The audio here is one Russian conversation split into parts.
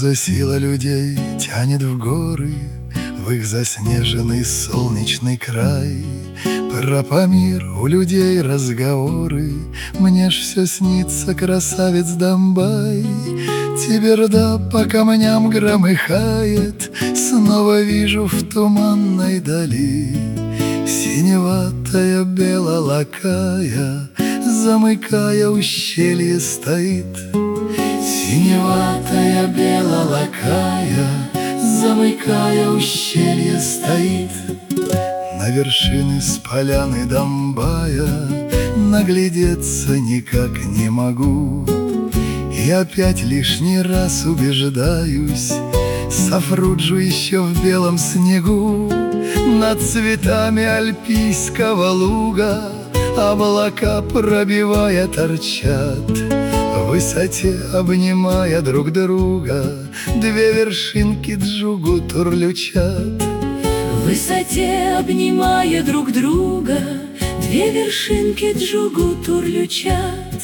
за сила людей тянет в горы, в их заснеженный солнечный край? Про Памир у людей разговоры, мне ж все снится, красавец Домбай. Теберда по камням громыхает, снова вижу в туманной дали. Синеватая белолакая, замыкая ущелье, стоит. Синеватая белолакая, замыкая ущелье, стоит. На вершины с поляны Домбая наглядеться никак не могу. И опять лишний раз убеждаюсь, Сафруджу еще в белом снегу. Над цветами альпийского луга облака, пробивая, торчат. В высоте, обнимая друг друга, две вершинки Джугу турлючат. В высоте, обнимая друг друга, две вершинки Джугу турлючат.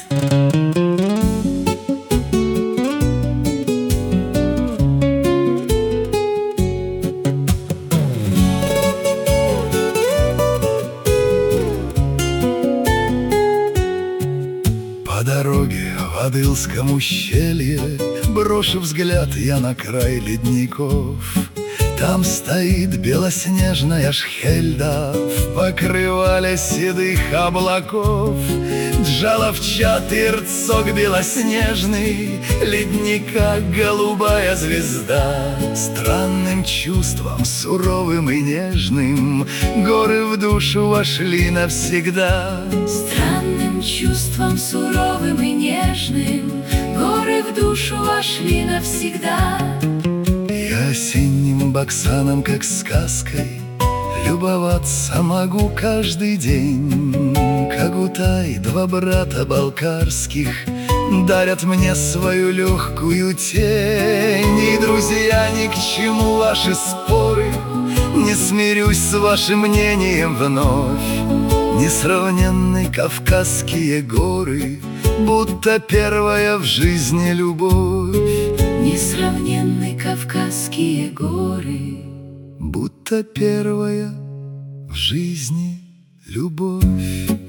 По дороге в Адылском ущелье брошу взгляд я на край ледников. Там стоит белоснежная шхельда в покрывале седых облаков. Джаловчатый рцок белоснежный, ледника голубая звезда. Странным чувством, суровым и нежным, горы в душу вошли навсегда. Странным чувством, суровым и нежным, горы в душу вошли навсегда. Я осенним Баксаном, как сказкой, любоваться могу каждый день. Кагутай, два брата балкарских, дарят мне свою легкую тень. И, друзья, ни к чему ваши споры, не смирюсь с вашим мнением вновь. Несравненные Кавказские горы, будто первая в жизни любовь. Несравненные Кавказские горы, будто первая в жизни любовь.